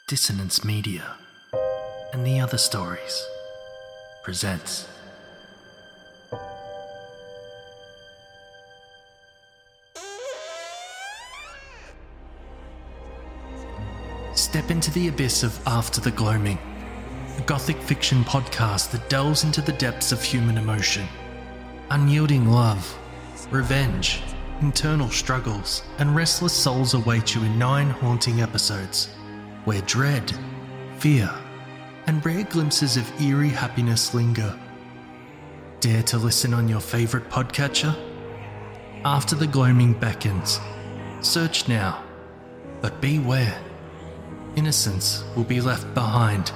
Dissonance Media and the Other Stories presents Step into the abyss of After the Gloaming, a gothic fiction podcast that delves into the depths of human emotion. Unyielding love, revenge, internal struggles, and restless souls await you in 9 haunting episodes, where dread, fear, and rare glimpses of eerie happiness linger. Dare to listen on your favourite podcatcher? After the Gloaming beckons. Search now, but beware. Innocence will be left behind.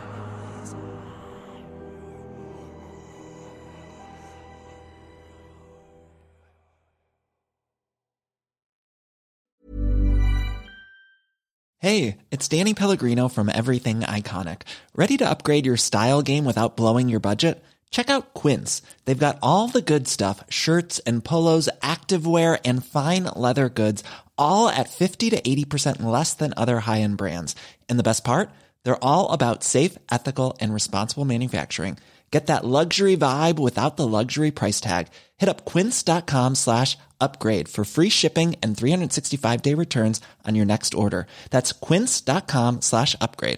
Hey, it's Danny Pellegrino from Everything Iconic. Ready to upgrade your style game without blowing your budget? Check out Quince. They've got all the good stuff, shirts and polos, activewear, and fine leather goods, all at 50 to 80% less than other high-end brands. And the best part? They're all about safe, ethical, and responsible manufacturing. Get that luxury vibe without the luxury price tag. Hit up quince.com/upgrade for free shipping and 365-day returns on your next order. That's quince.com/upgrade.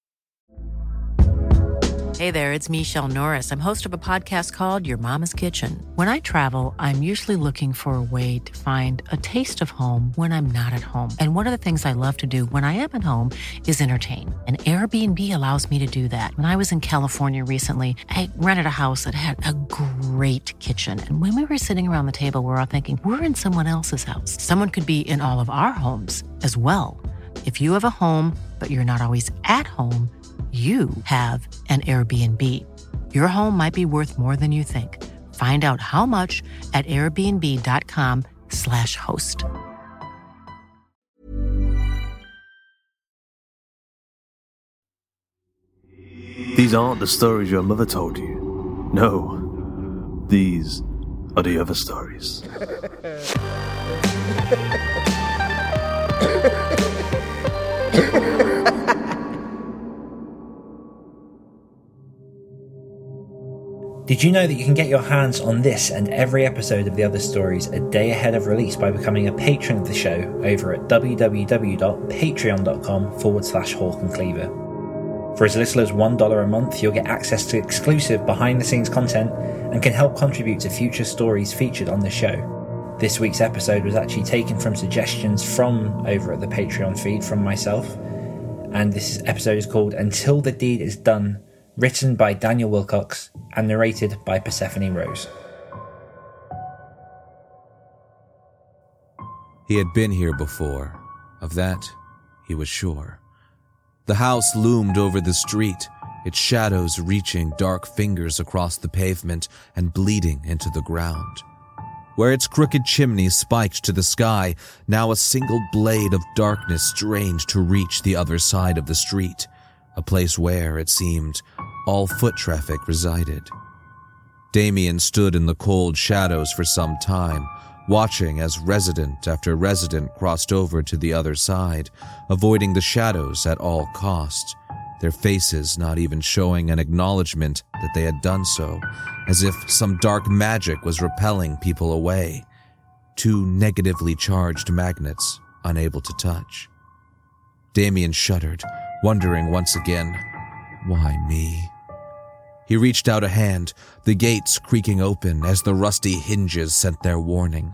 Hey there, it's Michelle Norris. I'm host of a podcast called Your Mama's Kitchen. When I travel, I'm usually looking for a way to find a taste of home when I'm not at home. And one of the things I love to do when I am at home is entertain. And Airbnb allows me to do that. When I was in California recently, I rented a house that had a great kitchen. And when we were sitting around the table, we were all thinking, we're in someone else's house. Someone could be in all of our homes as well. If you have a home, but you're not always at home, you have an Airbnb. Your home might be worth more than you think. Find out how much at airbnb.com/host. These aren't the stories your mother told you. No, these are the other stories. Did you know that you can get your hands on this and every episode of The Other Stories a day ahead of release by becoming a patron of the show over at www.patreon.com/Hawk and Cleaver? For as little as $1 a month, you'll get access to exclusive behind-the-scenes content and can help contribute to future stories featured on the show. This week's episode was actually taken from suggestions from over at the Patreon feed from myself, and this episode is called Until the Deed is Done, written by Daniel Wilcox and narrated by Persephone Rose. He had been here before. Of that, he was sure. The house loomed over the street, its shadows reaching dark fingers across the pavement and bleeding into the ground. Where its crooked chimney spiked to the sky, now a single blade of darkness strained to reach the other side of the street, a place where, it seemed, all foot traffic resided. Damien stood in the cold shadows for some time, watching as resident after resident crossed over to the other side, avoiding the shadows at all costs, their faces not even showing an acknowledgement that they had done so, as if some dark magic was repelling people away, 2 negatively charged magnets unable to touch. Damien shuddered, wondering once again, why me? He reached out a hand, the gates creaking open as the rusty hinges sent their warning.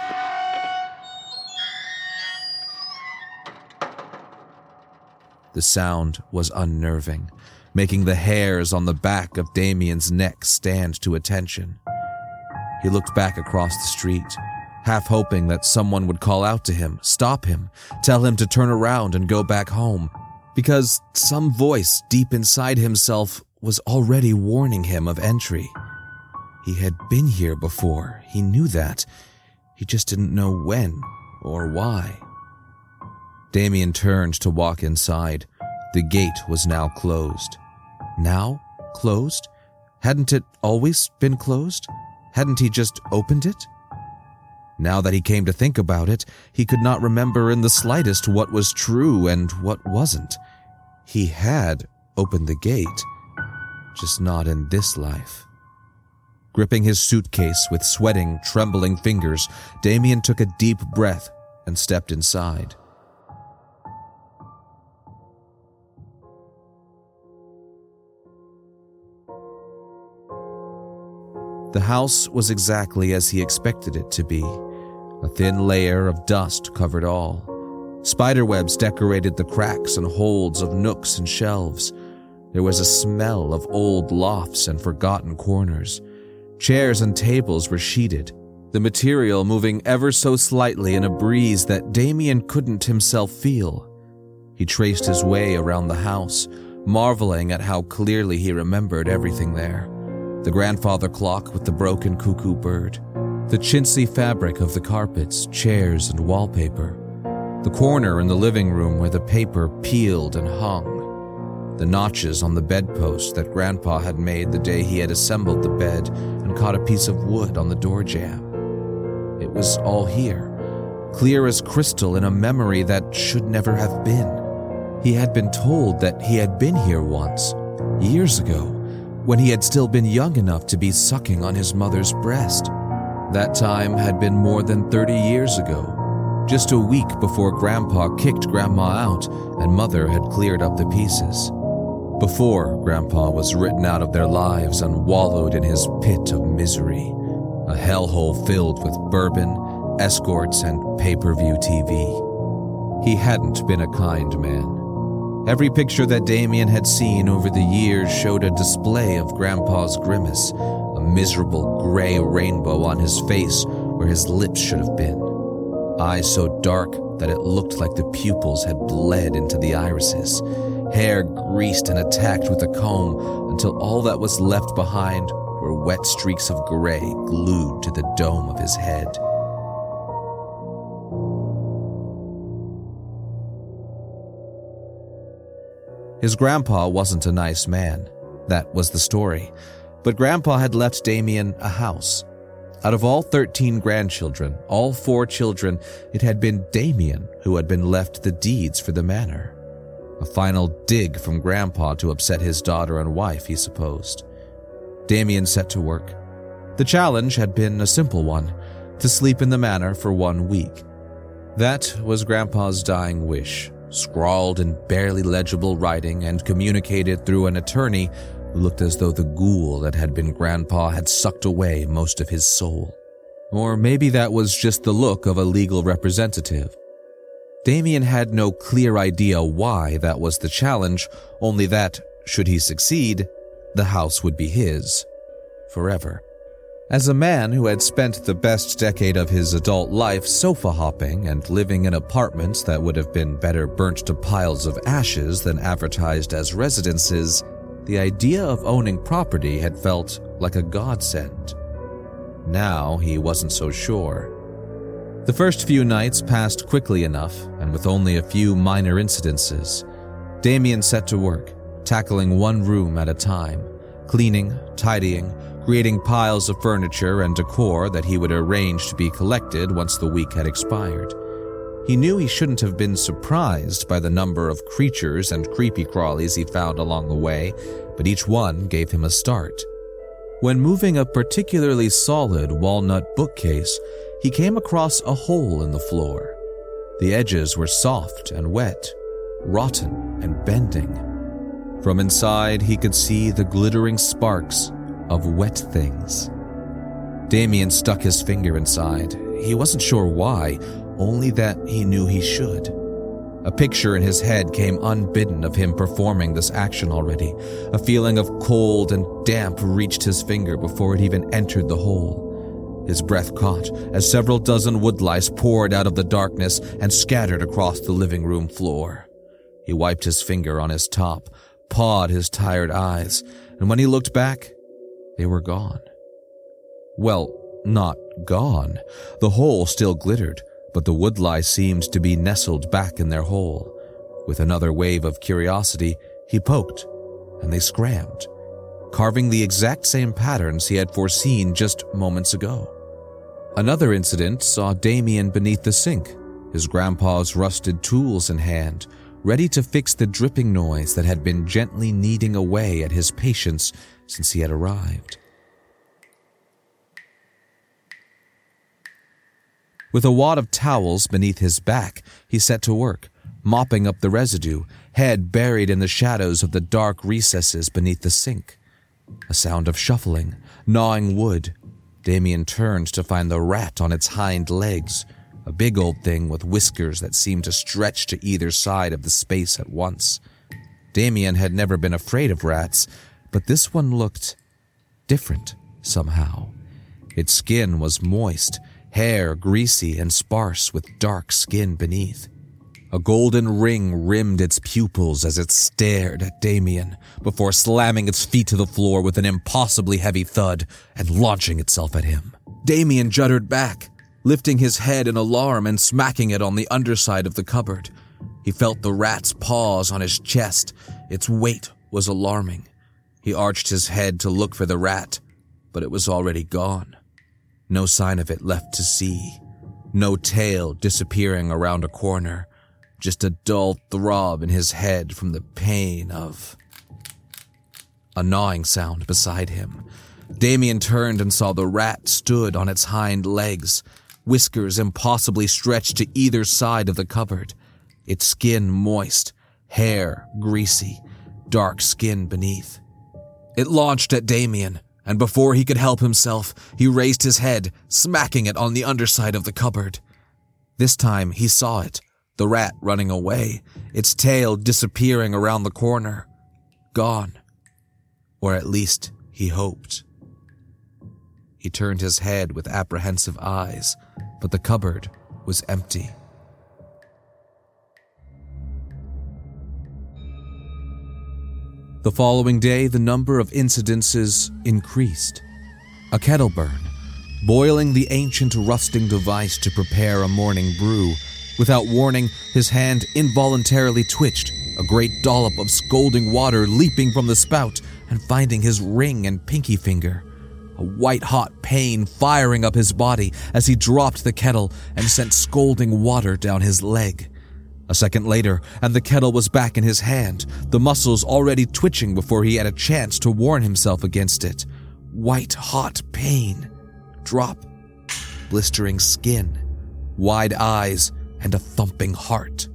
The sound was unnerving, making the hairs on the back of Damien's neck stand to attention. He looked back across the street, half hoping that someone would call out to him, stop him, tell him to turn around and go back home, because some voice deep inside himself was already warning him of entry. He had been here before, he knew that. He just didn't know when or why. Damien turned to walk inside. The gate was now closed. Now closed? Hadn't it always been closed? Hadn't he just opened it? Now that he came to think about it, he could not remember in the slightest what was true and what wasn't. He had opened the gate, just not in this life. Gripping his suitcase with sweating, trembling fingers, Damien took a deep breath and stepped inside. The house was exactly as he expected it to be. A thin layer of dust covered all. Spiderwebs decorated the cracks and holds of nooks and shelves. There was a smell of old lofts and forgotten corners. Chairs and tables were sheeted, the material moving ever so slightly in a breeze that Damien couldn't himself feel. He traced his way around the house, marveling at how clearly he remembered everything there. The grandfather clock with the broken cuckoo bird, the chintzy fabric of the carpets, chairs, and wallpaper, the corner in the living room where the paper peeled and hung, the notches on the bedpost that Grandpa had made the day he had assembled the bed and caught a piece of wood on the door jamb. It was all here, clear as crystal in a memory that should never have been. He had been told that he had been here once, years ago, when he had still been young enough to be sucking on his mother's breast. That time had been more than 30 years ago, just a week before Grandpa kicked Grandma out and Mother had cleared up the pieces. Before Grandpa was written out of their lives and wallowed in his pit of misery, a hellhole filled with bourbon, escorts, and pay-per-view TV. He hadn't been a kind man. Every picture that Damien had seen over the years showed a display of Grandpa's grimace, a miserable gray rainbow on his face where his lips should have been. Eyes so dark that it looked like the pupils had bled into the irises, hair greased and attacked with a comb until all that was left behind were wet streaks of gray glued to the dome of his head. His grandpa wasn't a nice man. That was the story. But Grandpa had left Damien a house. Out of all 13 grandchildren, all 4 children, it had been Damien who had been left the deeds for the manor. A final dig from Grandpa to upset his daughter and wife, he supposed. Damien set to work. The challenge had been a simple one, to sleep in the manor for 1 week. That was Grandpa's dying wish, scrawled in barely legible writing and communicated through an attorney who looked as though the ghoul that had been Grandpa had sucked away most of his soul. Or maybe that was just the look of a legal representative. Damien had no clear idea why that was the challenge, only that, should he succeed, the house would be his. Forever. As a man who had spent the best decade of his adult life sofa hopping and living in apartments that would have been better burnt to piles of ashes than advertised as residences, the idea of owning property had felt like a godsend. Now he wasn't so sure. The first few nights passed quickly enough, and with only a few minor incidences. Damien set to work, tackling one room at a time, cleaning, tidying, creating piles of furniture and decor that he would arrange to be collected once the week had expired. He knew he shouldn't have been surprised by the number of creatures and creepy crawlies he found along the way, but each one gave him a start. When moving a particularly solid walnut bookcase, he came across a hole in the floor. The edges were soft and wet, rotten and bending. From inside, he could see the glittering sparks of wet things. Damien stuck his finger inside. He wasn't sure why, only that he knew he should. A picture in his head came unbidden of him performing this action already. A feeling of cold and damp reached his finger before it even entered the hole. His breath caught as several dozen woodlice poured out of the darkness and scattered across the living room floor. He wiped his finger on his top, pawed his tired eyes, and when he looked back, they were gone. Well, not gone. The hole still glittered, but the woodlice seemed to be nestled back in their hole. With another wave of curiosity, he poked, and they scrammed, carving the exact same patterns he had foreseen just moments ago. Another incident saw Damien beneath the sink, his grandpa's rusted tools in hand, ready to fix the dripping noise that had been gently kneading away at his patience since he had arrived. With a wad of towels beneath his back, he set to work, mopping up the residue, head buried in the shadows of the dark recesses beneath the sink. A sound of shuffling, gnawing wood. Damien turned to find the rat on its hind legs, a big old thing with whiskers that seemed to stretch to either side of the space at once. Damien had never been afraid of rats, but this one looked different somehow. Its skin was moist, hair greasy and sparse with dark skin beneath. A golden ring rimmed its pupils as it stared at Damien before slamming its feet to the floor with an impossibly heavy thud and launching itself at him. Damien juddered back, lifting his head in alarm and smacking it on the underside of the cupboard. He felt the rat's paws on his chest. Its weight was alarming. He arched his head to look for the rat, but it was already gone. No sign of it left to see. No tail disappearing around a corner. Just a dull throb in his head from the pain of a gnawing sound beside him. Damien turned and saw the rat stood on its hind legs, whiskers impossibly stretched to either side of the cupboard, its skin moist, hair greasy, dark skin beneath. It launched at Damien, and before he could help himself, he raised his head, smacking it on the underside of the cupboard. This time he saw it, the rat running away, its tail disappearing around the corner. Gone. Or at least he hoped. He turned his head with apprehensive eyes, but the cupboard was empty. The following day, the number of incidences increased. A kettle burn, boiling the ancient rusting device to prepare a morning brew. Without warning, his hand involuntarily twitched, a great dollop of scalding water leaping from the spout and finding his ring and pinky finger. A white-hot pain firing up his body as he dropped the kettle and sent scalding water down his leg. A second later, and the kettle was back in his hand, the muscles already twitching before he had a chance to warn himself against it. White-hot pain. Drop. Blistering skin. Wide eyes and a thumping heart.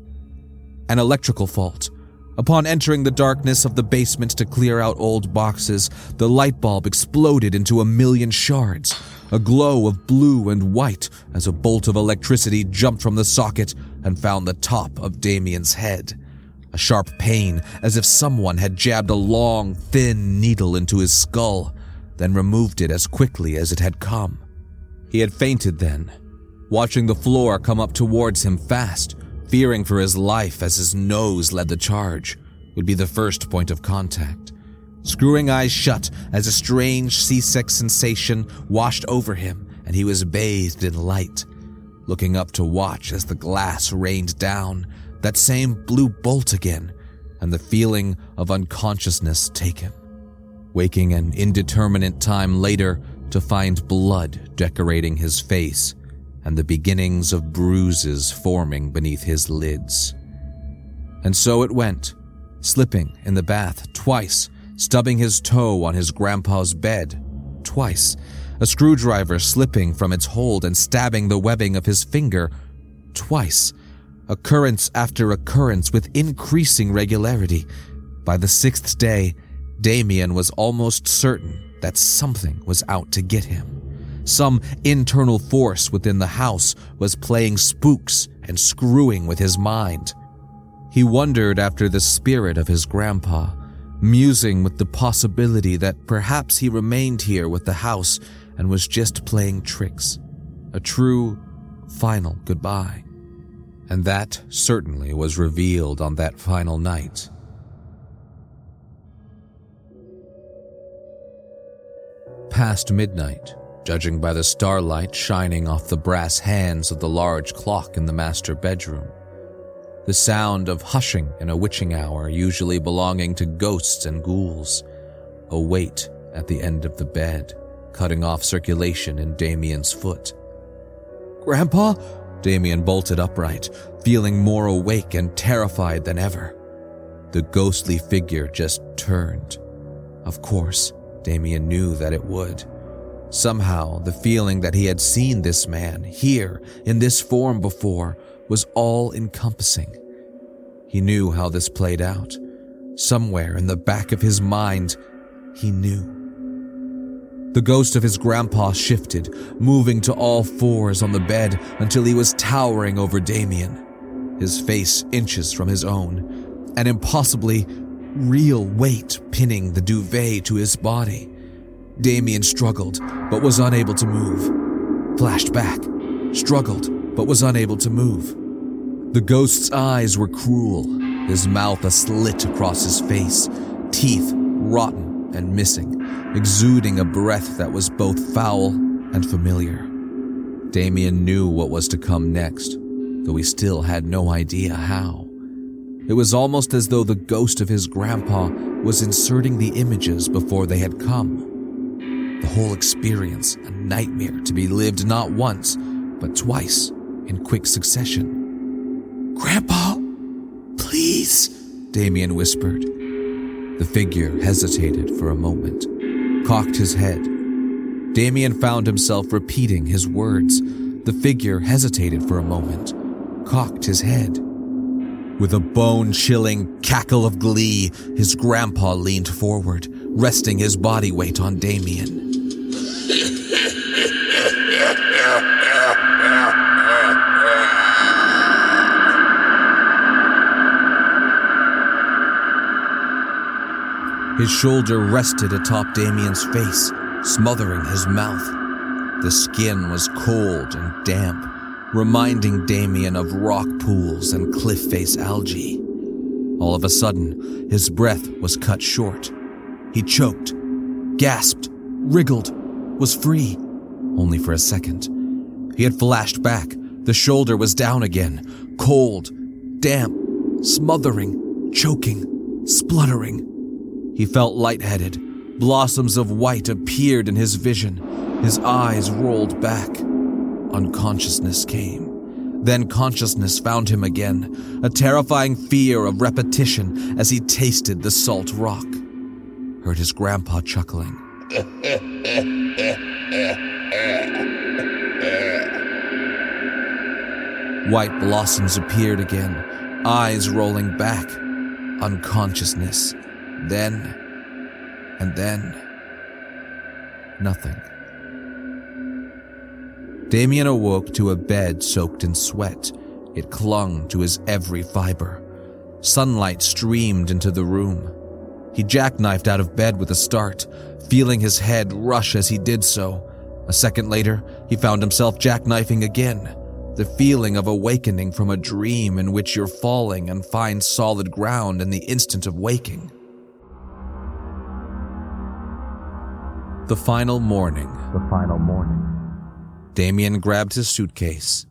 An electrical fault. Upon entering the darkness of the basement to clear out old boxes, the light bulb exploded into a million shards, a glow of blue and white as a bolt of electricity jumped from the socket and found the top of Damien's head. A sharp pain, as if someone had jabbed a long, thin needle into his skull, then removed it as quickly as it had come. He had fainted then, watching the floor come up towards him fast, fearing for his life as his nose led the charge, would be the first point of contact. Screwing eyes shut as a strange seasick sensation washed over him and he was bathed in light. Looking up to watch as the glass rained down, that same blue bolt again, and the feeling of unconsciousness take him. Waking an indeterminate time later to find blood decorating his face and the beginnings of bruises forming beneath his lids. And so it went, slipping in the bath twice, stubbing his toe on his grandpa's bed twice, a screwdriver slipping from its hold and stabbing the webbing of his finger twice, occurrence after occurrence with increasing regularity. By the sixth day, Damien was almost certain that something was out to get him. Some internal force within the house was playing spooks and screwing with his mind. He wondered after the spirit of his grandpa, musing with the possibility that perhaps he remained here with the house and was just playing tricks. A true, final goodbye. And that certainly was revealed on that final night. Past midnight, judging by the starlight shining off the brass hands of the large clock in the master bedroom. The sound of hushing in a witching hour usually belonging to ghosts and ghouls. A weight at the end of the bed, cutting off circulation in Damien's foot. "Grandpa, Damien bolted upright, feeling more awake and terrified than ever. The ghostly figure just turned. Of course, Damien knew that it would. Somehow, the feeling that he had seen this man here in this form before was all-encompassing. He knew how this played out. Somewhere in the back of his mind, he knew. The ghost of his grandpa shifted, moving to all fours on the bed until he was towering over Damien, his face inches from his own, an impossibly real weight pinning the duvet to his body. Damien struggled, but was unable to move. Flashed back, struggled, but was unable to move. The ghost's eyes were cruel, his mouth a slit across his face, teeth rotten and missing, exuding a breath that was both foul and familiar. Damien knew what was to come next, though he still had no idea how. It was almost as though the ghost of his grandpa was inserting the images before they had come. The whole experience, a nightmare to be lived not once, but twice in quick succession. "Grandpa, please," Damien whispered. The figure hesitated for a moment, cocked his head. Damien found himself repeating his words. The figure hesitated for a moment, cocked his head. With a bone-chilling cackle of glee, his grandpa leaned forward, resting his body weight on Damien. His shoulder rested atop Damien's face, smothering his mouth. The skin was cold and damp, reminding Damien of rock pools and cliff face algae. All of a sudden, his breath was cut short. He choked, gasped, wriggled, was free, only for a second. He had flashed back. The shoulder was down again, cold, damp, smothering, choking, spluttering. He felt lightheaded. Blossoms of white appeared in his vision. His eyes rolled back. Unconsciousness came. Then consciousness found him again, a terrifying fear of repetition as he tasted the salt rock. Heard his grandpa chuckling. White blossoms appeared again, eyes rolling back. Unconsciousness. Then, and then, nothing. Damien awoke to a bed soaked in sweat. It clung to his every fiber. Sunlight streamed into the room. He jackknifed out of bed with a start, feeling his head rush as he did so. A second later, he found himself jackknifing again. The feeling of awakening from a dream in which you're falling and find solid ground in the instant of waking. The final morning. Damien grabbed his suitcase.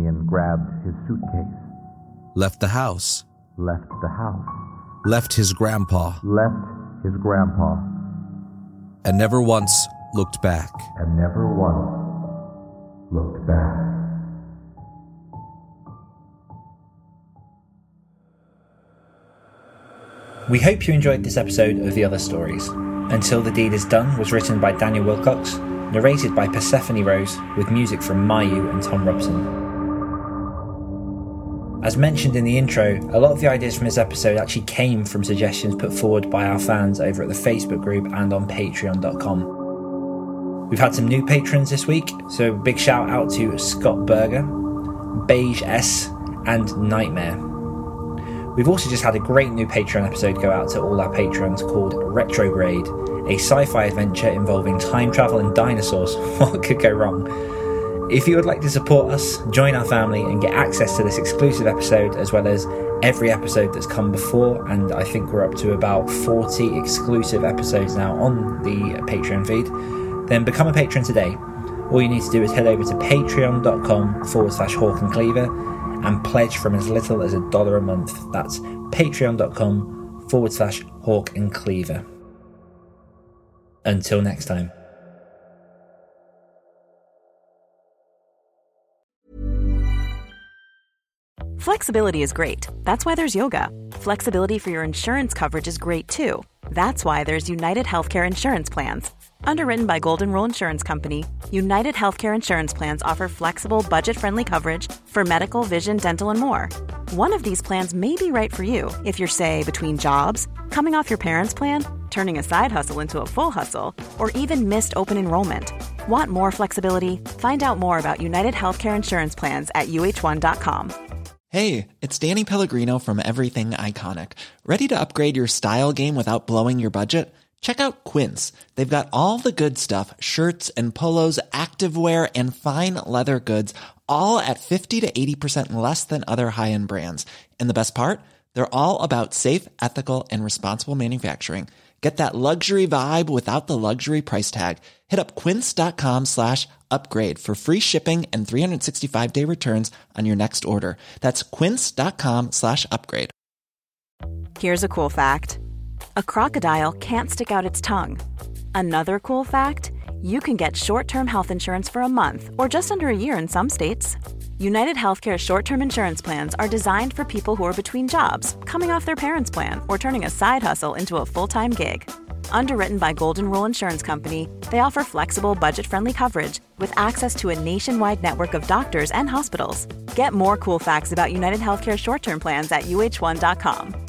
Left the house. Left his grandpa. And never once looked back. We hope you enjoyed this episode of The Other Stories. Until the Deed is Done was written by Daniel Wilcox, narrated by Persephone Rose, with music from Mayu and Tom Robson. As mentioned in the intro, a lot of the ideas from this episode actually came from suggestions put forward by our fans over at the Facebook group and on patreon.com. We've had some new patrons this week, so big shout out to Scott Berger, Beige S, and Nightmare. We've also just had a great new Patreon episode go out to all our patrons called Retrograde, a sci-fi adventure involving time travel and dinosaurs. What could go wrong? If you would like to support us, join our family and get access to this exclusive episode as well as every episode that's come before, and I think we're up to about 40 exclusive episodes now on the Patreon feed, then become a patron today. All you need to do is head over to patreon.com/Hawk and Cleaver and pledge from as little as $1 a month. That's patreon.com/Hawk and Cleaver. Until next time. Flexibility is great. That's why there's yoga. Flexibility for your insurance coverage is great too. That's why there's United Healthcare Insurance Plans. Underwritten by Golden Rule Insurance Company, United Healthcare Insurance Plans offer flexible, budget-friendly coverage for medical, vision, dental, and more. One of these plans may be right for you if you're, say, between jobs, coming off your parents' plan, turning a side hustle into a full hustle, or even missed open enrollment. Want more flexibility? Find out more about United Healthcare Insurance Plans at uh1.com. Hey, it's Danny Pellegrino from Everything Iconic. Ready to upgrade your style game without blowing your budget? Check out Quince. They've got all the good stuff, shirts and polos, activewear, and fine leather goods, all at 50 to 80% less than other high-end brands. And the best part? They're all about safe, ethical, and responsible manufacturing. Get that luxury vibe without the luxury price tag. Hit up quince.com/upgrade for free shipping and 365-day returns on your next order. That's quince.com/upgrade. Here's a cool fact. A crocodile can't stick out its tongue. Another cool fact, you can get short-term health insurance for a month or just under a year in some states. United Healthcare short-term insurance plans are designed for people who are between jobs, coming off their parents' plan, or turning a side hustle into a full-time gig. Underwritten by Golden Rule Insurance Company, they offer flexible, budget-friendly coverage with access to a nationwide network of doctors and hospitals. Get more cool facts about United Healthcare short-term plans at uh1.com.